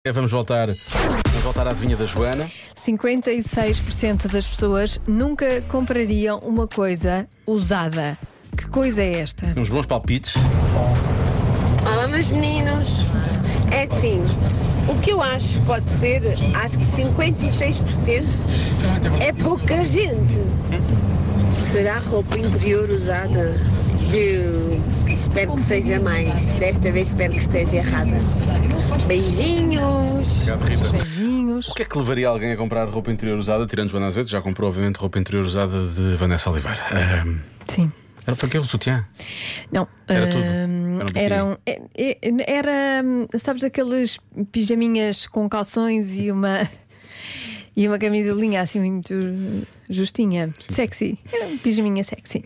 Vamos voltar à adivinha da Joana. 56% das pessoas nunca comprariam uma coisa usada. Que coisa é esta? Uns bons palpites. Olá, meus meninos. É assim, o que eu acho que pode ser, acho que 56% é pouca gente. Será roupa interior usada? Eu espero que seja mais. Desta vez espero que esteja errada. Beijinhos. Obrigado, Rita. Beijinhos. O que é que levaria alguém a comprar roupa interior usada, tirando Joana Azevedo? Já comprou, obviamente, roupa interior usada de Vanessa Oliveira. Sim. Era para que o sutiã? Não. Era tudo. Era, sabes, aqueles pijaminhas com calções e uma camisolinha assim muito justinha. Sim. Sexy. Era um pijaminha sexy.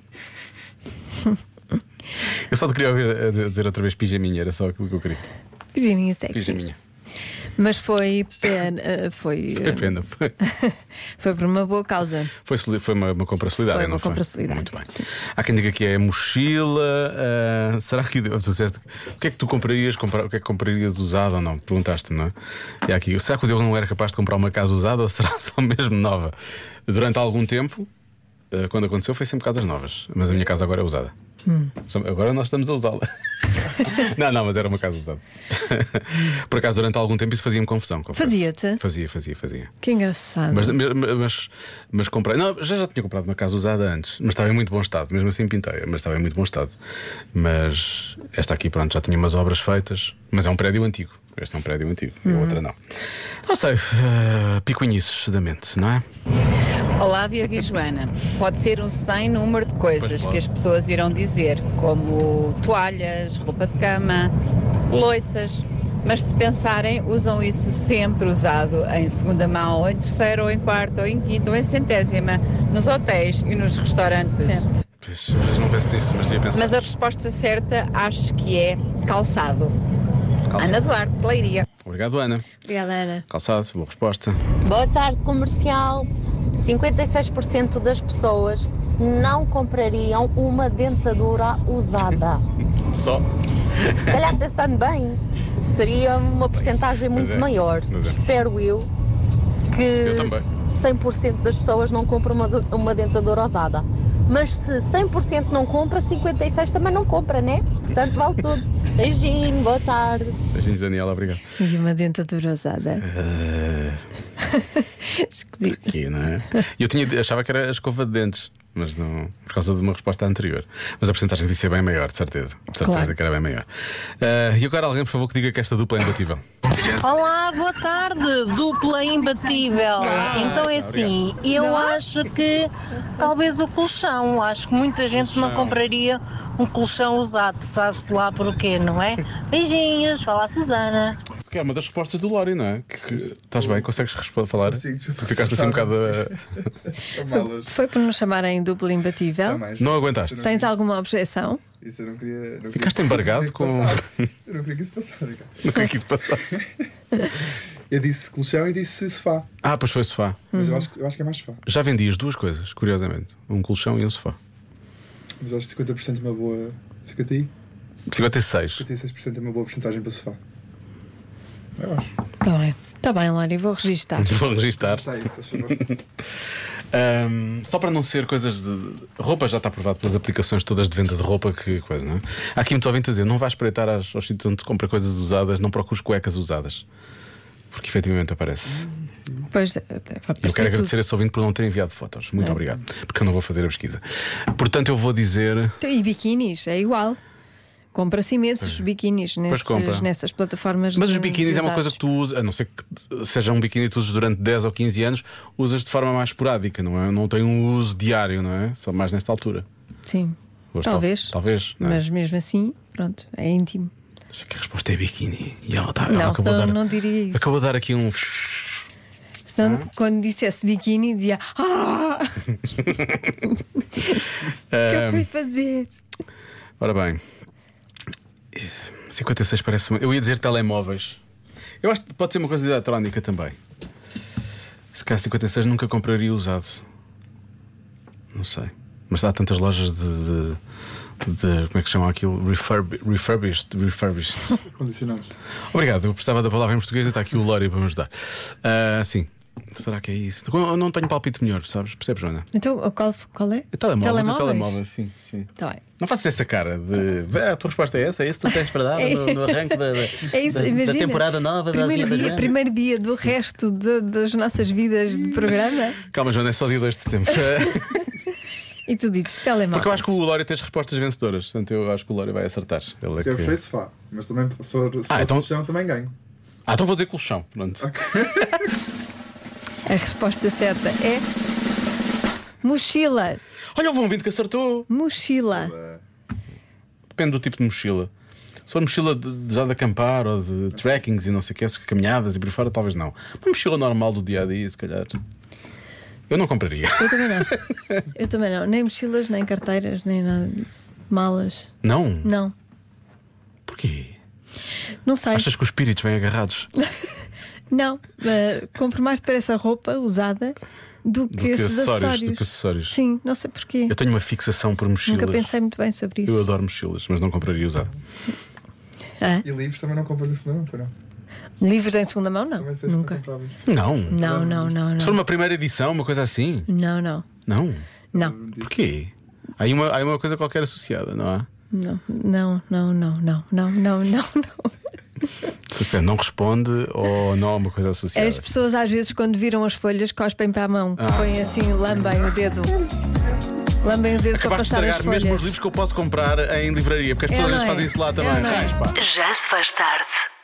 Eu só te queria ouvir dizer outra vez pijaminha, era só aquilo que eu queria. Pijaminha sexy. Pijaminha. Mas foi pena. Foi pena. Foi por uma boa causa. Foi uma compra solidária, Foi uma não foi? compra solidária. Muito bem. Sim. Há quem diga que é mochila. Será que tu disseste, o que é que tu comprarias? O que é que comprarias usado ou não? Perguntaste, não é? E há aqui, será que o Diogo não era capaz de comprar uma casa usada ou será só mesmo nova? Durante algum tempo, quando aconteceu, foi sempre casas novas. Mas a minha casa agora é usada. Agora nós estamos a usá-la. Não, mas era uma casa usada. Por acaso, durante algum tempo isso fazia-me confusão. Fazia-te? Fazia. Que engraçado. Mas comprei. Não, já tinha comprado uma casa usada antes, mas estava em muito bom estado. Mesmo assim pintei, mas estava em muito bom estado. Mas esta aqui, pronto, já tinha umas obras feitas. Mas é um prédio antigo. Este é um prédio antigo e a outra não. Não sei, picuinhices da mente, não é? Olá, Diogo e Joana. Pode ser um sem número de coisas que as pessoas irão dizer, como toalhas, roupa de cama, loiças. Mas se pensarem, usam isso sempre usado em segunda mão, ou em terceira, ou em quarta, ou em quinta, ou em centésima, nos hotéis e nos restaurantes. Certo. Pois, não penso nisso, mas devia pensar. Mas a resposta certa acho que é calçado. Ana Duarte, Leiria. Obrigado, Ana. Obrigada, Ana. Calçado, boa resposta. Boa tarde, comercial. 56% das pessoas não comprariam uma dentadura usada. Só? Se calhar, pensando bem, seria uma porcentagem muito maior. Espero eu que Eu também. 100% das pessoas não compram uma dentadura usada. Mas se 100% não compra, 56% também não compra, né? Portanto, vale tudo. Beijinho, boa tarde. Beijinhos, Daniela, obrigado. E uma dentadura usada. Esquisito. Aqui, não é? E achava que era a escova de dentes, mas não, por causa de uma resposta anterior. Mas a porcentagem devia ser bem maior, de certeza. De certeza Claro. que era bem maior. E agora alguém, por favor, que diga que esta dupla é imbatível. Olá, boa tarde, dupla imbatível. Então é assim, eu acho que talvez o colchão, acho que muita gente não compraria um colchão usado, sabe-se lá porquê, não é? Beijinhos, fala a Susana. Que é uma das respostas do Lori, não é? Estás bem? Consegues falar? Consigo. Tu ficaste assim um bocado. Foi por nos chamarem dupla imbatível. Não aguentaste? Tens alguma objeção? Isso eu não queria. Ficaste embargado com. Eu não queria que isso passasse. Não queria que isso passasse. Eu disse colchão e disse sofá. Pois foi sofá. Mas eu acho que é mais sofá. Já vendi as duas coisas, curiosamente. Um colchão e um sofá. Mas eu acho que 50% é uma boa. 56% 56. é uma boa porcentagem para sofá. Eu acho. Está bem, Lari, vou registar. Vou registar. Está aí, faz favor. Só para não ser coisas de. Roupa já está aprovado pelas aplicações todas de venda de roupa, que coisa, não é? Há aqui muito ouvinte a dizer: não vais espreitar aos sítios onde te compra coisas usadas, não procures cuecas usadas. Porque efetivamente aparece. Pois, Eu quero agradecer a esse ouvinte por não ter enviado fotos. Muito obrigado. Porque eu não vou fazer a pesquisa. Portanto, eu vou dizer. E biquinis, é igual. Compra-se imensos biquinis nessas plataformas. Mas os biquinis é uma coisa que tu usas, a não ser que seja um biquíni que tu uses durante 10 ou 15 anos, usas de forma mais esporádica, não é? Não tem um uso diário, não é? Só mais nesta altura. Sim, Talvez. Não é? Mas mesmo assim, pronto, é íntimo. Acho que a resposta é biquíni. E ela Não diria isso. Acabou de dar aqui um. Senão, quando dissesse biquíni, dizia: o que eu fui fazer? Ora bem, 56 parece. Eu ia dizer telemóveis. Eu acho que pode ser uma coisa de eletrónica também. Se calhar 56 nunca compraria usado. Não sei. Mas há tantas lojas de como é que chamam aquilo? Refurbished. Condicionados. Obrigado, eu precisava da palavra em português e está aqui o Lório para me ajudar. Sim. Será que é isso? Eu não tenho palpite melhor, sabes? Percebes, Joana? Então, qual é? Telemóvel, sim. Tá bem. Não faças essa cara de. A tua resposta é essa? É isso que tu tens para dar no arranque da temporada nova da vida. Primeiro dia do resto das nossas vidas de programa. Calma, Joana, é só dia 2 de setembro. E tu dizes telemóvel. Porque eu acho que o Lório tem as respostas vencedoras. Portanto, eu acho que o Lório vai acertar. Ele é Eu prefiro sofá, mas também se for então... colchão também ganho. Então vou dizer colchão. Pronto. A resposta certa é mochila. Olha, houve um ouvinte que acertou. Mochila. Depende do tipo de mochila. Se for mochila já de acampar ou de trekkings e não sei o que, essas caminhadas e por aí fora, talvez não. Uma mochila normal do dia a dia, se calhar. Eu não compraria. Eu também não. Nem mochilas, nem carteiras, nem nada disso. Malas. Não? Não. Porquê? Não sei. Achas que os espíritos vêm agarrados? Não. Compro mais depressa roupa usada do que esses acessórios. Sim, não sei porquê. Eu tenho uma fixação por mochilas. Nunca pensei muito bem sobre isso. Eu adoro mochilas, mas não compraria usado. E livros também não compras isso, não? Livros em segunda mão, não. Nunca. Não. Se for uma primeira edição, uma coisa assim? Não. Não? Porquê? Há uma coisa qualquer associada, não há? Não. Se não responde ou não há uma coisa associada. As pessoas às vezes quando viram as folhas cospem para a mão, põem assim, lambem o dedo. Lambem o dedo para Acabaste de passar as estragar folhas. mesmo os livros que eu posso comprar em livraria, porque as pessoas às vezes fazem isso lá também. Não é? Já se faz tarde.